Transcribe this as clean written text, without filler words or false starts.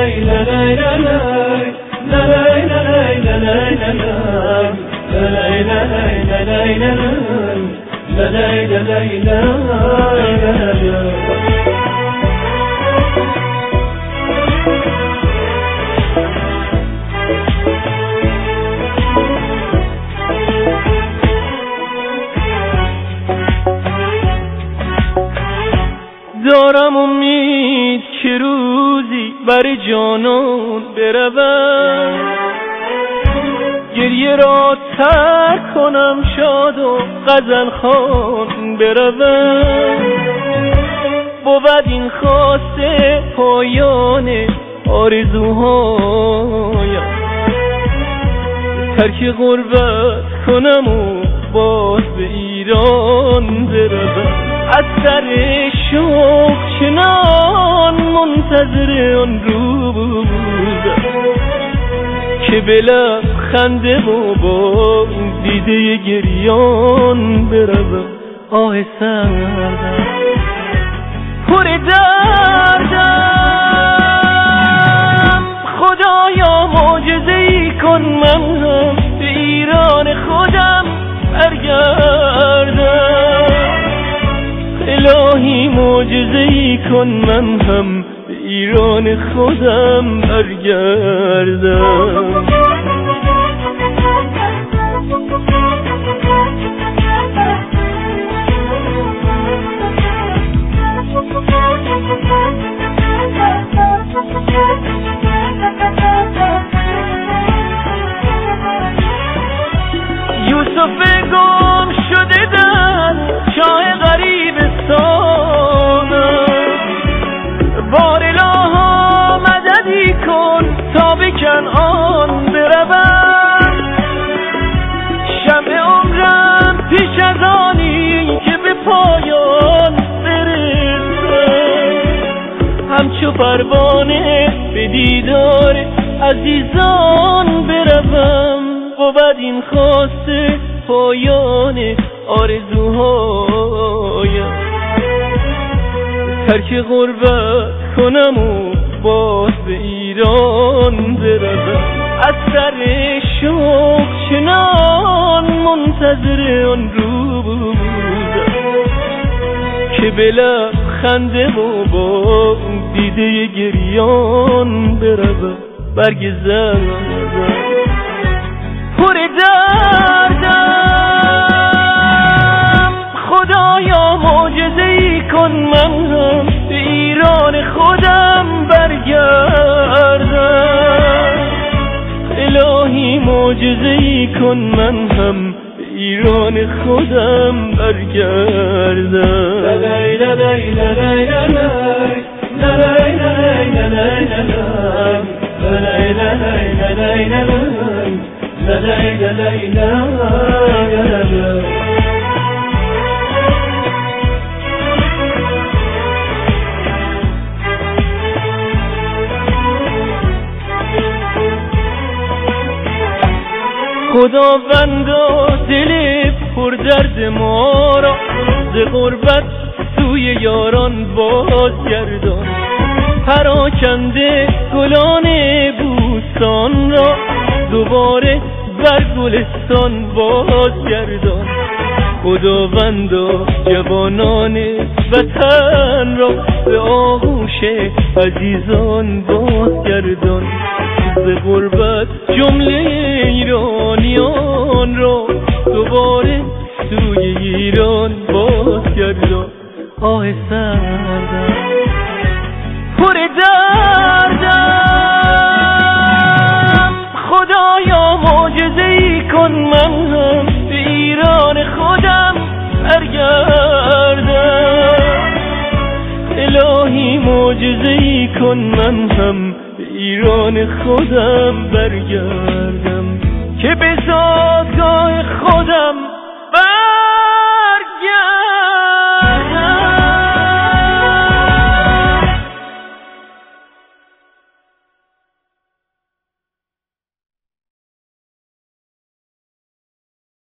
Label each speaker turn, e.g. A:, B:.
A: دارم امید که روزی بر جانان بروم، گریه را ترک کنم، شاد و غزل خوان بروم. بود این خواسته پایان آرزوهایم، ترک غربت کنم و باز به ایران بروم. از سر شوق چنان منتظر آن روزم که به لب خنده و با دیده گریان بروم. آه سردم پر دردم، خدایا معجزه‌ای کن من هم به ایران خودم برگردم. الهی معجزه‌ای کن من هم به ایران خودم برگردم. یوسف گم شده در چاه غریبستانم، بار الها مددی کن تا به کنعان بروم. شمع عمرم پیش از آنی که به پایان برسم، همچو پروانه به دیدار عزیزان بروم. بود این خواسته پایان آرزوهایم، ترک غربت کنم و باز به ایران بروم. از سر شوق چنان منتظر آن روزم که به لب خنده و با دیده گریان بروم. برگ زردم پر دردم، خدایا معجزه‌ای کن من هم به ایران خودم برگردم. الهی معجزه‌ای کن من هم به ایران خودم برگردم. خداوندا دل پر درد ما را ز غربت سوی یاران بازگردان. پراکنده گلان بوستان را دوباره بر گلستان بازگردان. خداوندا جوانان وطن را به آغوش عزیزان بازگردان. ز غربت جمله ایرانیان را دوباره سوی ایران بازگردان. آه سردم پر دردم، خدایا معجزه‌ای کن من هم به ایران خودم برگردم. الهی معجزه‌ای کن من هم به ایران خودم برگردم که به زادگاه خودم برگردم.